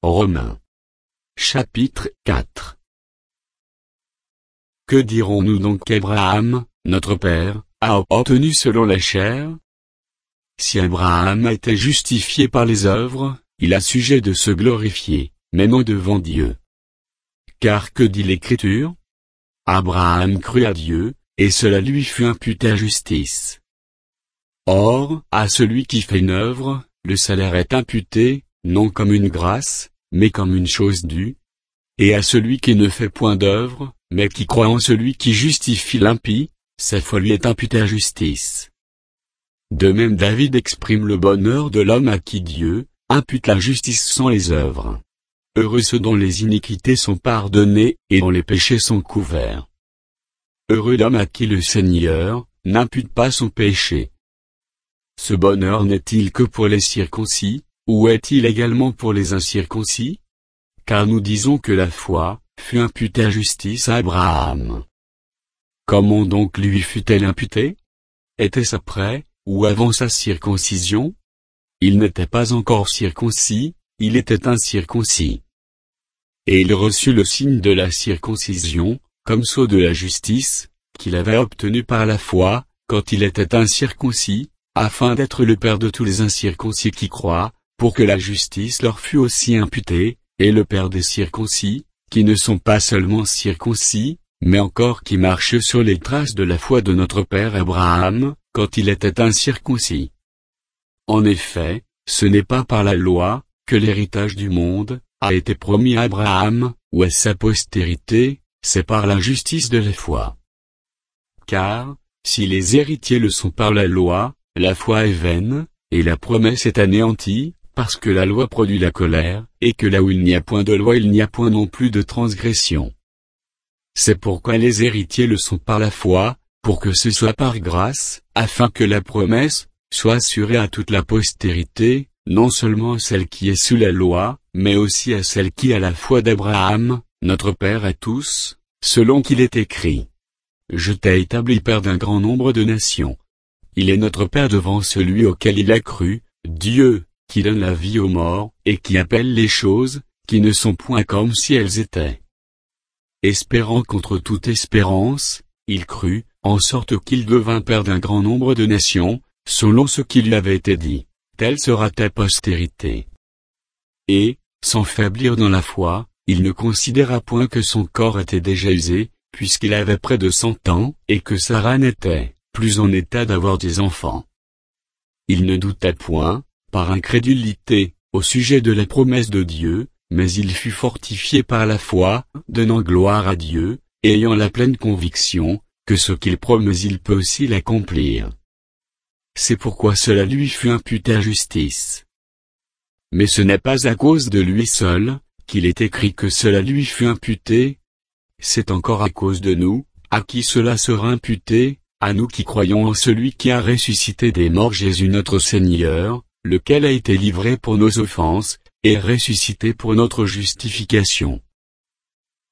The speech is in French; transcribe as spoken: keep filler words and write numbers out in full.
Romains. Chapitre quatre. Que dirons-nous donc qu'Abraham, notre père, a obtenu selon la chair? Si Abraham a été justifié par les œuvres, il a sujet de se glorifier, mais non devant Dieu. Car que dit l'Écriture? Abraham crut à Dieu, et cela lui fut imputé à justice. Or, à celui qui fait une œuvre, le salaire est imputé, non comme une grâce, mais comme une chose due. Et à celui qui ne fait point d'œuvre, mais qui croit en celui qui justifie l'impie, sa foi lui est imputée à justice. De même David exprime le bonheur de l'homme à qui Dieu impute la justice sans les œuvres. Heureux ceux dont les iniquités sont pardonnées, et dont les péchés sont couverts. Heureux l'homme à qui le Seigneur n'impute pas son péché. Ce bonheur n'est-il que pour les circoncis, ou est-il également pour les incirconcis? Car nous disons que la foi fut imputée à justice à Abraham. Comment donc lui fut-elle imputée? Était-ce après, ou avant sa circoncision? Il n'était pas encore circoncis, il était incirconcis. Et il reçut le signe de la circoncision, comme sceau de la justice, qu'il avait obtenu par la foi, quand il était incirconcis, afin d'être le père de tous les incirconcis qui croient, pour que la justice leur fût aussi imputée, et le père des circoncis, qui ne sont pas seulement circoncis, mais encore qui marchent sur les traces de la foi de notre père Abraham, quand il était incirconcis. En effet, ce n'est pas par la loi, que l'héritage du monde a été promis à Abraham, ou à sa postérité, c'est par la justice de la foi. Car, si les héritiers le sont par la loi, la foi est vaine, et la promesse est anéantie, parce que la loi produit la colère, et que là où il n'y a point de loi il n'y a point non plus de transgression. C'est pourquoi les héritiers le sont par la foi, pour que ce soit par grâce, afin que la promesse soit assurée à toute la postérité, non seulement à celle qui est sous la loi, mais aussi à celle qui a la foi d'Abraham, notre Père à tous, selon qu'il est écrit. Je t'ai établi Père d'un grand nombre de nations. Il est notre Père devant celui auquel il a cru, Dieu, qui donne la vie aux morts, et qui appelle les choses, qui ne sont point comme si elles étaient. Espérant contre toute espérance, il crut, en sorte qu'il devint Père d'un grand nombre de nations, selon ce qui lui avait été dit, telle sera ta postérité. Et, sans faiblir dans la foi, il ne considéra point que son corps était déjà usé, puisqu'il avait près de cent ans, et que Sarah n'était plus en état d'avoir des enfants. Il ne douta point, par incrédulité, au sujet de la promesse de Dieu, mais il fut fortifié par la foi, donnant gloire à Dieu, et ayant la pleine conviction, que ce qu'il promet il peut aussi l'accomplir. C'est pourquoi cela lui fut imputé à justice. Mais ce n'est pas à cause de lui seul, qu'il est écrit que cela lui fut imputé. C'est encore à cause de nous, à qui cela sera imputé, à nous qui croyons en celui qui a ressuscité des morts Jésus notre Seigneur, lequel a été livré pour nos offenses, et ressuscité pour notre justification.